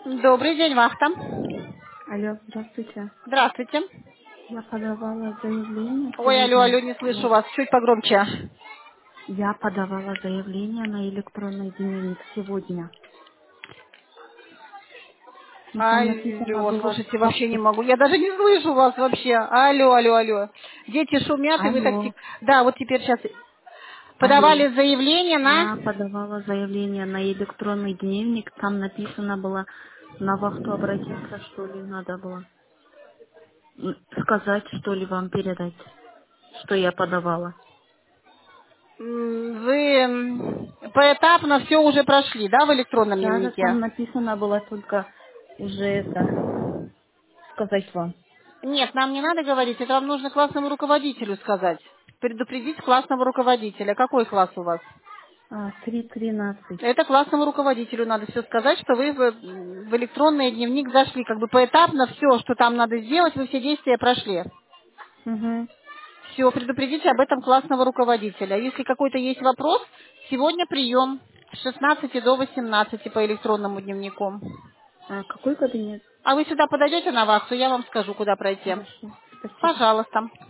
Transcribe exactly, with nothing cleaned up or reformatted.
Добрый день, вахта. Алло, здравствуйте. Здравствуйте. Я подавала заявление Ой, алло, алло, сегодня. не слышу на- вас. Чуть погромче. Я подавала заявление на электронный дневник сегодня. Но там написано Алло, было слушайте, то, вообще не что... могу. Я даже не слышу вас вообще. Алло, алло, алло. Дети шумят, и вы так Алло, тихо. Да, вот теперь сейчас. алло. Подавали заявление на... Я подавала заявление на электронный дневник. Там написано было на вахту обратиться, что ли, надо было. М, Сказать, что ли, вам передать, что я подавала. М, Вы м, поэтапно все уже прошли, да, в электронном Даже там дневнике? написано было только уже это, сказать вам. Нет, нам не надо говорить, это вам нужно классному руководителю сказать. Предупредить классного руководителя. Какой класс у вас? А, три тринадцать. Это классному руководителю надо все сказать, что вы в, в электронный дневник зашли. Как бы поэтапно все, что там надо сделать, вы все действия прошли. Угу. Все, предупредите об этом классного руководителя. Если какой-то есть вопрос, сегодня прием с шестнадцати до восемнадцати по электронному дневнику. А какой кабинет? А вы сюда подойдете на вахту, я вам скажу, куда пройти. Хорошо, спасибо. Пожалуйста.